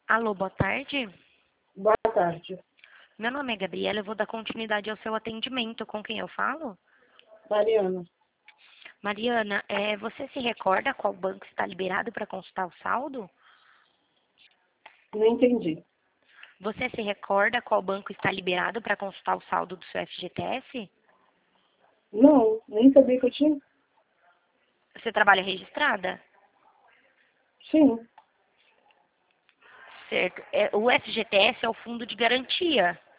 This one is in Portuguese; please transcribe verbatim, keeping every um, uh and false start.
Alô, boa tarde. Boa tarde. Meu nome é Gabriela, eu vou dar continuidade ao seu atendimento. Com quem eu falo? Mariana. Mariana, é, você se recorda qual banco está liberado para consultar o saldo? Não entendi. Você se recorda qual banco está liberado para consultar o saldo do seu F G T S? Não, nem sabia que eu tinha. Você trabalha registrada? Sim. Certo. É, o F G T S é o fundo de garantia.